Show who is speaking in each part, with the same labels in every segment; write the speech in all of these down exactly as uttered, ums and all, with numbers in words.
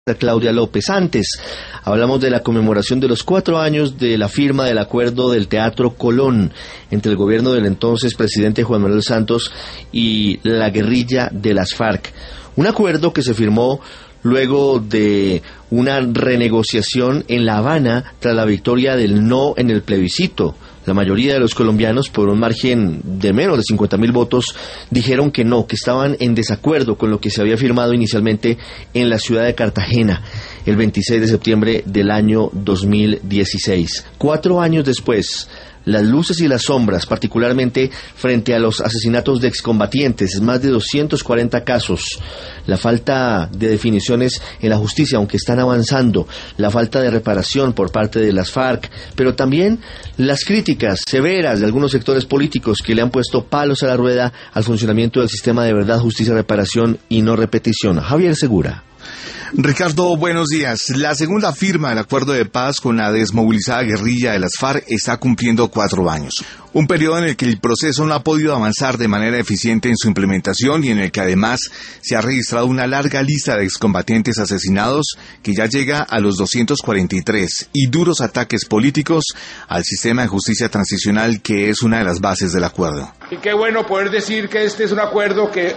Speaker 1: Claudia López. Antes, hablamos de la conmemoración de los cuatro años de la firma del acuerdo del Teatro Colón entre el gobierno del entonces presidente Juan Manuel Santos y la guerrilla de las FARC. Un acuerdo que se firmó luego de una renegociación en La Habana tras la victoria del no en el plebiscito. La mayoría de los colombianos, por un margen de menos de cincuenta mil votos, dijeron que no, que estaban en desacuerdo con lo que se había firmado inicialmente en la ciudad de Cartagena el veintiséis de septiembre del año dos mil dieciséis. Cuatro años después, las luces y las sombras, particularmente frente a los asesinatos de excombatientes, más de doscientos cuarenta casos, la falta de definiciones en la justicia, aunque están avanzando, la falta de reparación por parte de las FARC, pero también las críticas severas de algunos sectores políticos que le han puesto palos a la rueda al funcionamiento del sistema de verdad, justicia, reparación y no repetición. Javier Segura.
Speaker 2: Ricardo, buenos días. La segunda firma del acuerdo de paz con la desmovilizada guerrilla de las FARC está cumpliendo cuatro años. Un periodo en el que el proceso no ha podido avanzar de manera eficiente en su implementación y en el que además se ha registrado una larga lista de excombatientes asesinados que ya llega a los doscientos cuarenta y tres y duros ataques políticos al sistema de justicia transicional, que es una de las bases del acuerdo.
Speaker 3: Y qué bueno poder decir que este es un acuerdo que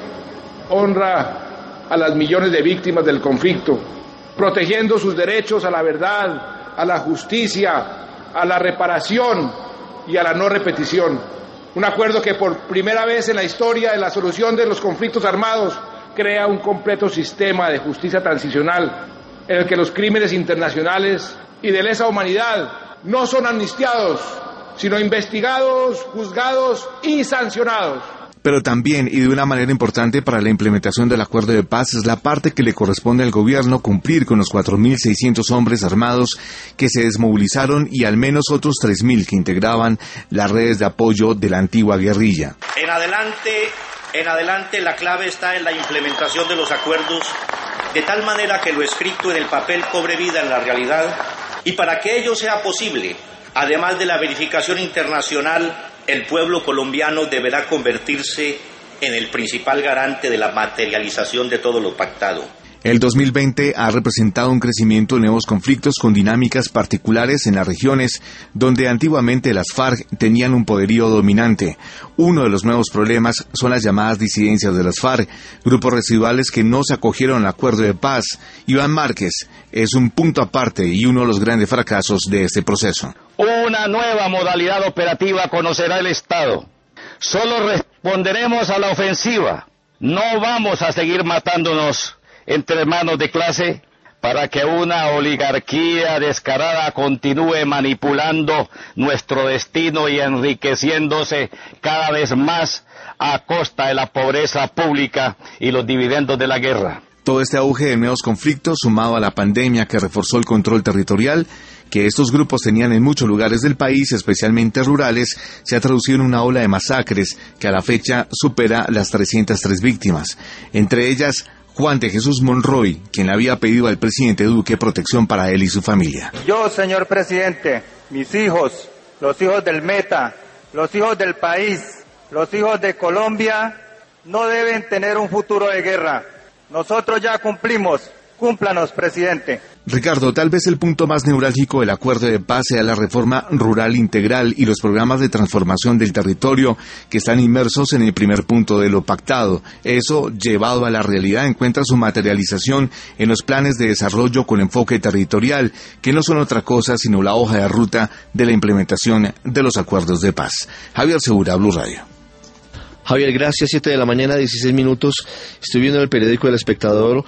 Speaker 3: honra a las millones de víctimas del conflicto, protegiendo sus derechos a la verdad, a la justicia, a la reparación y a la no repetición. Un acuerdo que por primera vez en la historia de la solución de los conflictos armados crea un completo sistema de justicia transicional en el que los crímenes internacionales y de lesa humanidad no son amnistiados, sino investigados, juzgados y sancionados.
Speaker 2: Pero también, y de una manera importante para la implementación del acuerdo de paz, es la parte que le corresponde al gobierno cumplir con los cuatro mil seiscientos hombres armados que se desmovilizaron y al menos otros tres mil que integraban las redes de apoyo de la antigua guerrilla.
Speaker 4: En adelante, en adelante la clave está en la implementación de los acuerdos, de tal manera que lo escrito en el papel cobre vida en la realidad, y para que ello sea posible, además de la verificación internacional, el pueblo colombiano deberá convertirse en el principal garante de la materialización de todo lo pactado.
Speaker 2: El dos mil veinte ha representado un crecimiento de nuevos conflictos con dinámicas particulares en las regiones donde antiguamente las FARC tenían un poderío dominante. Uno de los nuevos problemas son las llamadas disidencias de las FARC, grupos residuales que no se acogieron al acuerdo de paz. Iván Márquez es un punto aparte y uno de los grandes fracasos de este proceso.
Speaker 5: Una nueva modalidad operativa conocerá el Estado. Solo responderemos a la ofensiva. No vamos a seguir matándonos entre hermanos de clase para que una oligarquía descarada continúe manipulando nuestro destino y enriqueciéndose cada vez más a costa de la pobreza pública y los dividendos de la guerra.
Speaker 2: Todo este auge de nuevos conflictos, sumado a la pandemia que reforzó el control territorial que estos grupos tenían en muchos lugares del país, especialmente rurales, se ha traducido en una ola de masacres que a la fecha supera las trescientas tres víctimas. Entre ellas, Juan de Jesús Monroy, quien había pedido al presidente Duque protección para él y su familia.
Speaker 6: Yo, señor presidente, mis hijos, los hijos del Meta, los hijos del país, los hijos de Colombia, no deben tener un futuro de guerra. Nosotros ya cumplimos. Cúmplanos, presidente.
Speaker 2: Ricardo, tal vez el punto más neurálgico del acuerdo de paz sea la reforma rural integral y los programas de transformación del territorio que están inmersos en el primer punto de lo pactado. Eso, llevado a la realidad, encuentra su materialización en los planes de desarrollo con enfoque territorial, que no son otra cosa sino la hoja de ruta de la implementación de los acuerdos de paz. Javier Segura, Blue Radio.
Speaker 1: Javier, gracias. Siete de la mañana, dieciséis minutos. Estoy viendo en el periódico El Espectador